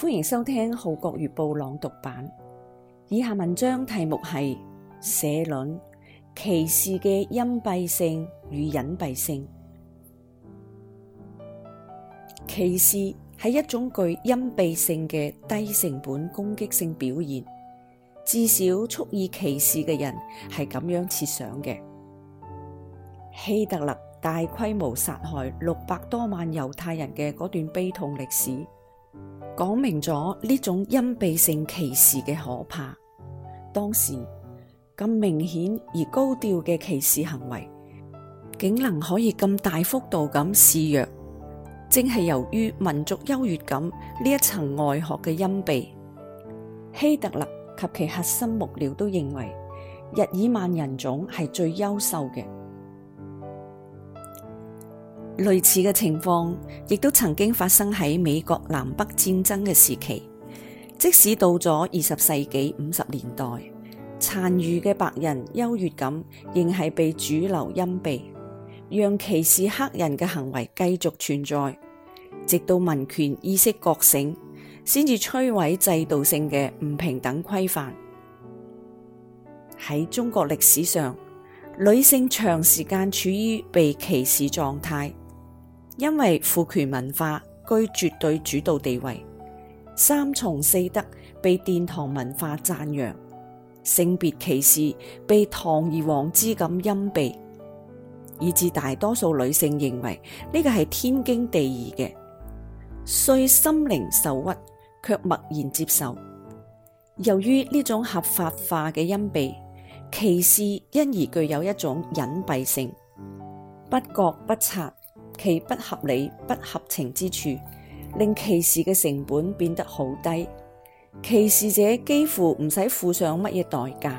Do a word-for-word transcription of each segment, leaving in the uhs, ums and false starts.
歡迎收聽《號角月報》朗讀版。以下文章題目係社論：歧視嘅隱蔽性與隱蔽性。歧視係一種具隱蔽性嘅低成本攻擊性表現，至少蓄意歧視嘅人係咁樣設想嘅。希特勒大規模殺害六百多萬猶太人嘅嗰段悲痛歷史，講明咗呢種隱蔽性歧視嘅可怕。當時咁明顯而高調嘅歧視行為，竟能可以咁大幅度咁肆虐，正係由於民族優越感呢一層外殼嘅隱蔽。希特勒及其核心幕僚都認為日耳曼人種係最優秀嘅。類似嘅情況亦都曾經發生喺美國南北戰爭嘅時期。即使到咗二十世紀五十年代，殘餘嘅白人優越感仍係被主流隱蔽，讓歧視黑人嘅行為繼續存在，直到民權意識覺醒，先至摧毀制度性嘅唔平等規範。喺中國歷史上，女性長時間處於被歧視狀態，因為父權文化居絕對主導地位，三從四德被殿堂文化讚揚，性別歧視被堂而皇之咁隱蔽，以致大多數女性認為呢個係天經地義嘅，雖心靈受屈，卻默然接受。由於呢種合法化嘅隱蔽，歧視因而具有一種隱蔽性，不覺不察其不合理不合情之處，令歧視嘅成本變得好低，歧視者幾乎唔使付上乜嘢代價。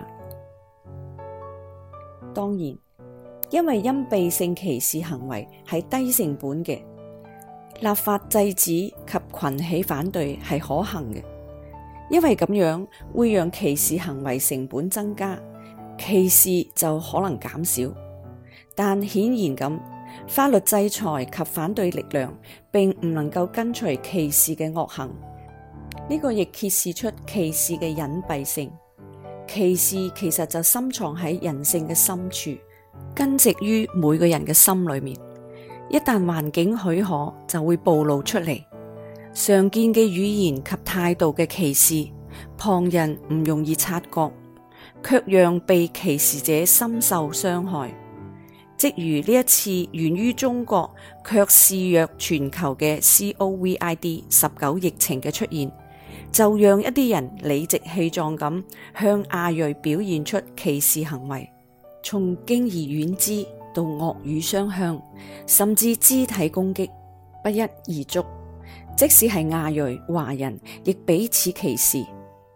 當然，因為隱蔽性歧視行為係低成本嘅，立法制止及群起反對係可行嘅，因為咁樣會讓歧視行為成本增加，歧視就可能減少。但顯然咁，法律制裁及反對力量並唔能夠根除歧視嘅惡行。呢個亦揭示出歧視嘅隱蔽性。歧視其實就深藏喺人性嘅深處，根植於每個人嘅心裏面。一旦環境許可，就會暴露出嚟。常見嘅語言及態度嘅歧視，旁人唔容易察覺，卻讓被歧視者深受傷害。即如呢一次源於中國卻肆虐全球嘅 COVID 十九 疫情嘅出現，就讓一啲人理直氣壯咁向亞裔表現出歧視行為，從敬而遠之到惡語相向，甚至肢體攻擊，不一而足。即使係亞裔華人，亦彼此歧視。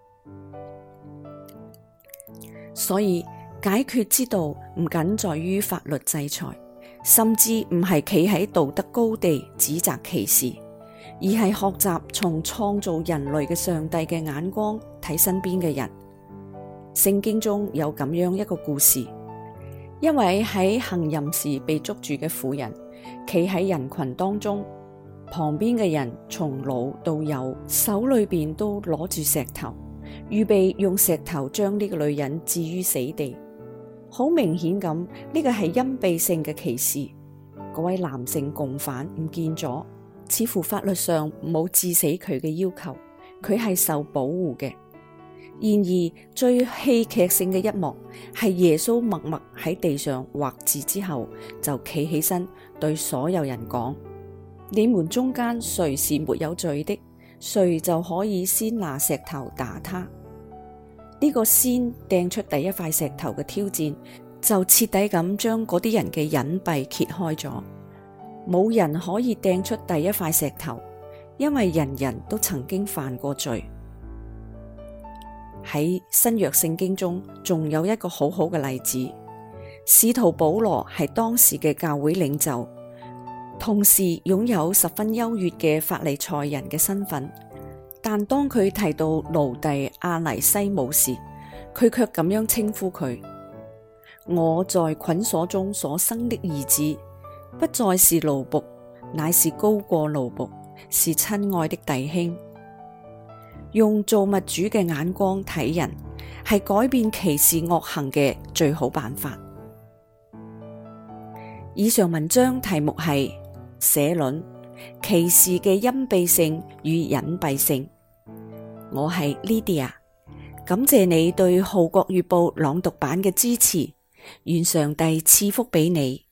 所以解決之道唔僅在於法律制裁，甚至唔係企喺道德高地指責歧視，而係學習從創造人類嘅上帝嘅眼光睇身邊嘅人。聖經中有咁樣一個故事，一位喺行淫時被捉住嘅婦人，企喺人群當中，旁邊嘅人從老到幼手裏邊都攞住石頭，預備用石頭將呢個女人置於死地。好明顯咁，呢個係隱蔽性嘅歧視。嗰位男性共犯唔見咗，似乎法律上冇致死佢嘅要求，佢係受保護嘅。然而最戲劇性嘅一幕係耶穌默默喺地上畫字之後，就企起身對所有人講：你們中間誰是沒有罪的，誰就可以先拿石頭打他。呢個先掟出第一塊石頭嘅挑戰，就徹底咁將嗰啲人嘅隱蔽揭開咗。冇人可以掟出第一塊石頭，因為人人都曾經犯過罪。喺新約聖經中，仲有一個好好嘅例子。使徒保羅係當時嘅教會領袖，同時擁有十分優越嘅法利賽人嘅身份。但當佢提到奴隸阿尼西姆時，佢卻咁樣稱呼佢：我在捆鎖中所生的兒子，不再是奴僕，乃是高過奴僕，是親愛的弟兄。 用造物主嘅眼光睇人，係改變歧視惡行嘅最好辦法。以上文章題目係社論：歧視嘅隱蔽性與隱蔽性。我係 Lydia， 感謝你對《號角月報》朗讀版嘅支持，願上帝賜福俾你。